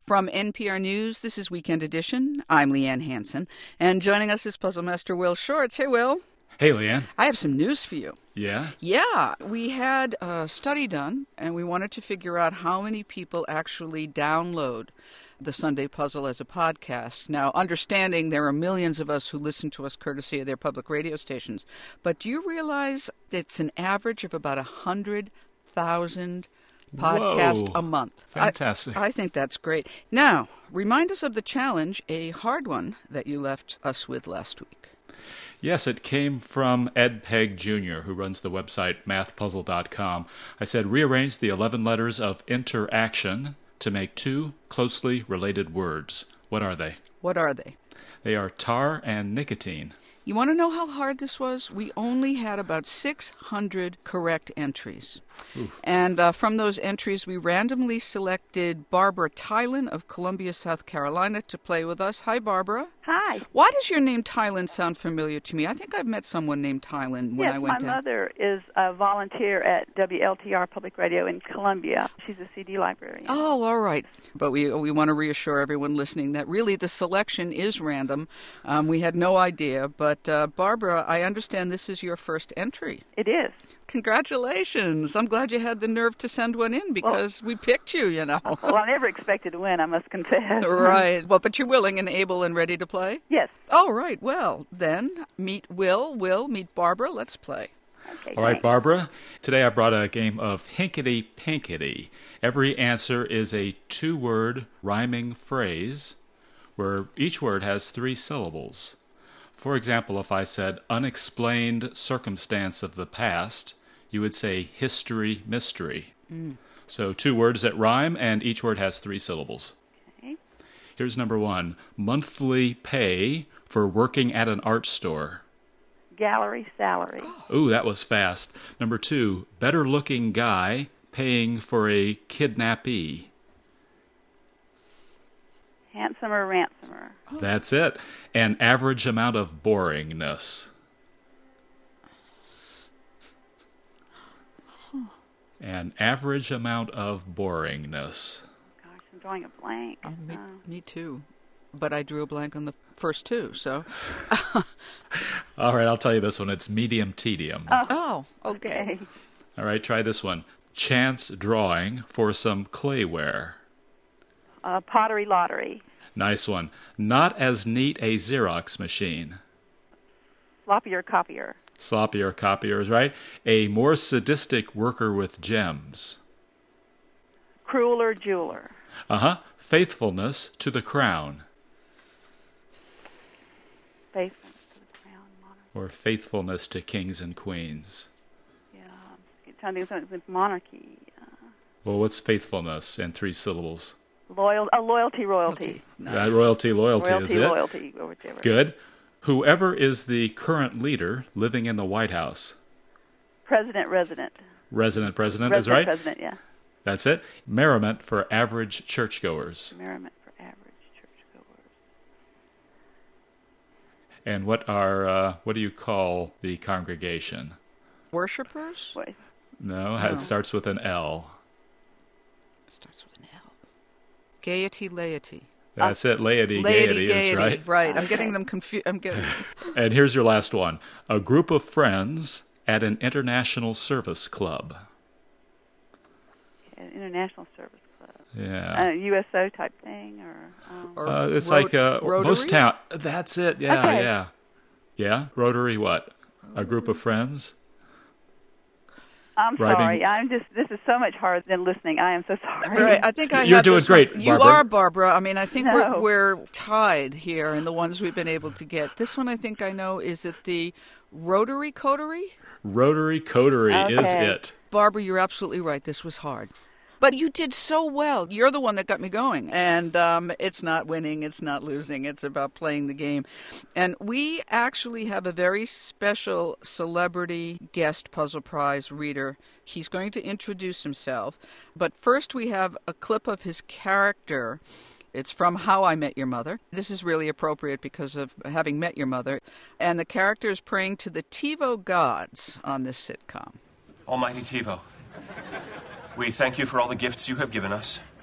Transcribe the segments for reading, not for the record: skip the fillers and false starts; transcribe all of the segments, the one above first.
From NPR News, this is Weekend Edition. I'm Leanne Hansen, and joining us is Puzzle Master Will Shortz. Hey, Will. Hey, Leanne. I have some news for you. Yeah? Yeah, we had a study done, and we wanted to figure out how many people actually download the Sunday Puzzle as a podcast. Now, understanding there are millions of us who listen to us courtesy of their public radio stations, but do you realize it's an average of about 100,000 podcast a month? Fantastic. I think that's great. Now, remind us of the challenge, a hard one that you left us with last week. Yes, it came from Ed Pegg Jr., who runs the website mathpuzzle.com. I said, rearrange the 11 letters of interaction to make two closely related words. What are they? What are they? They are tar and nicotine. You want to know how hard this was? We only had about 600 correct entries. Oof. And from those entries, we randomly selected Barbara Tylan of Columbia, South Carolina, to play with us. Hi, Barbara. Hi. Why does your name Tylan sound familiar to me? I think I've met someone named Tylan when I went down. Yes, my mother is a volunteer at WLTR Public Radio in Columbia. She's a CD librarian. Oh, all right. But we want to reassure everyone listening that really the selection is random. We had no idea. But, Barbara, I understand this is your first entry. It is. Congratulations. I'm glad you had the nerve to send one in because we picked you, you know. Well, I never expected to win, I must confess. Right. Well, but you're willing and able and ready to play? Yes. All right. Well, then meet Will. Will, meet Barbara. Let's play. Okay, All right, thanks. Barbara. Today I brought a game of hinkety-pinkety. Every answer is a two-word rhyming phrase where each word has three syllables. For example, if I said unexplained circumstance of the past, you would say history mystery. So two words that rhyme, and each word has three syllables. Okay. Here's number one. Monthly pay for working at an art store. Gallery salary. Ooh, that was fast. Number two. Better looking guy paying for a kidnappee. Handsomer ransomer. That's it. An average amount of boringness. An average amount of boringness. Gosh, I'm drawing a blank. Me too. But I drew a blank on the first two, so. All right, I'll tell you this one. It's medium tedium. Oh, okay. All right, try this one. Chance drawing for some clayware. Pottery lottery. Nice one. Not as neat a Xerox machine. Sloppier copier. Sloppier copier is right. A more sadistic worker with gems. Crueler jeweler. Faithfulness to the crown. Faithful to the crown monarchy. Or faithfulness to kings and queens. Yeah, I'm trying to do something with monarchy. Well, what's faithfulness in three syllables? Loyalty, royalty. Nice. Loyalty is it? Loyalty, or whichever. Good. Whoever is the current leader living in the White House. President, resident. President is right. President, yeah. That's it. Merriment for average churchgoers. Merriment for average churchgoers. And what do you call the congregation? Worshippers? Wait. No, it starts with an L. Starts with an L. Gaiety, laity. That's it. Laity, gaiety is right. Right. I'm getting them confused. And here's your last one. A group of friends at an international service club. An international service club. Yeah. USO type thing, or it's like Rotary? most town. That's it. Yeah, Okay. yeah. Yeah. Rotary. What? A group of friends. I'm Writing- sorry. This is so much harder than listening. I am so sorry. Right, I think You're have doing this great, one. You Barbara. are, Barbara. I mean, I think No. we're tied here in the ones we've been able to get. This one I think I know. Is it the Rotary Coterie? Rotary Coterie is Okay. it. Barbara, you're absolutely right. This was hard. But you did so well. You're the one that got me going. And it's not winning. It's not losing. It's about playing the game. And we actually have a very special celebrity guest puzzle prize reader. He's going to introduce himself. But first we have a clip of his character. It's from How I Met Your Mother. This is really appropriate because of having met your mother. And the character is praying to the TiVo gods on this sitcom. Almighty TiVo, we thank you for all the gifts you have given us.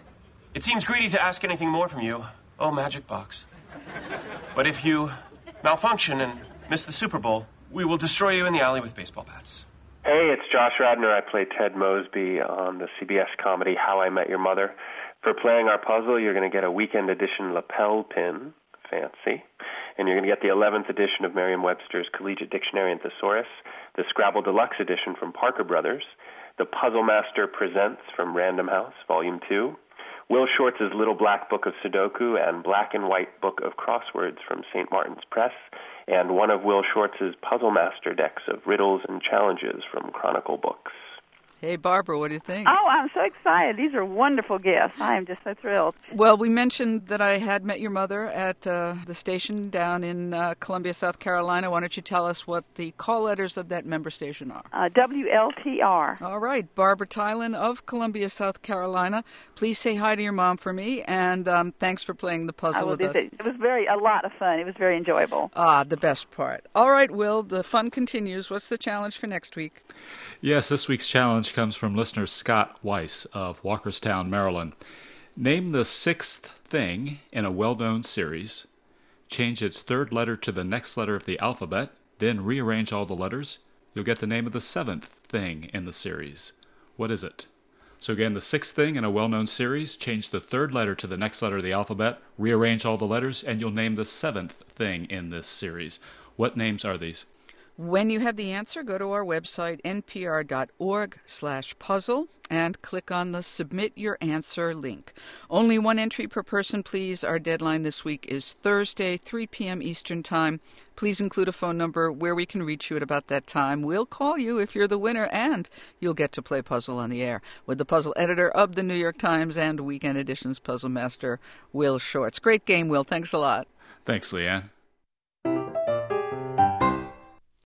It seems greedy to ask anything more from you, oh Magic Box. But if you malfunction and miss the Super Bowl, we will destroy you in the alley with baseball bats. Hey, it's Josh Radnor. I play Ted Mosby on the CBS comedy How I Met Your Mother. For playing our puzzle, you're going to get a weekend edition lapel pin, fancy, and you're going to get the 11th edition of Merriam-Webster's Collegiate Dictionary and Thesaurus, the Scrabble Deluxe edition from Parker Brothers, the Puzzle Master Presents from Random House, Volume 2, Will Shortz's Little Black Book of Sudoku and Black and White Book of Crosswords from St. Martin's Press, and one of Will Shortz's Puzzle Master decks of riddles and challenges from Chronicle Books. Hey, Barbara, what do you think? Oh, I'm so excited. These are wonderful gifts. I am just so thrilled. Well, we mentioned that I had met your mother at the station down in Columbia, South Carolina. Why don't you tell us what the call letters of that member station are? WLTR. All right. Barbara Tylen of Columbia, South Carolina. Please say hi to your mom for me, and thanks for playing the puzzle with us. It was a lot of fun. It was very enjoyable. Ah, the best part. All right, Will, the fun continues. What's the challenge for next week? Yes, this week's challenge comes from listener Scott Weiss of Walkerstown, Maryland. Name the sixth thing in a well-known series, change its third letter to the next letter of the alphabet, then rearrange all the letters. You'll get the name of the seventh thing in the series. What is it? So again, the sixth thing in a well-known series, change the third letter to the next letter of the alphabet, rearrange all the letters, and you'll name the seventh thing in this series. What names are these? When you have the answer, go to our website, npr.org/puzzle, and click on the Submit Your Answer link. Only one entry per person, please. Our deadline this week is Thursday, 3 p.m. Eastern Time. Please include a phone number where we can reach you at about that time. We'll call you if you're the winner, and you'll get to play Puzzle on the Air with the puzzle editor of the New York Times and Weekend Edition's puzzle master, Will Shortz. Great game, Will. Thanks a lot. Thanks, Leanne.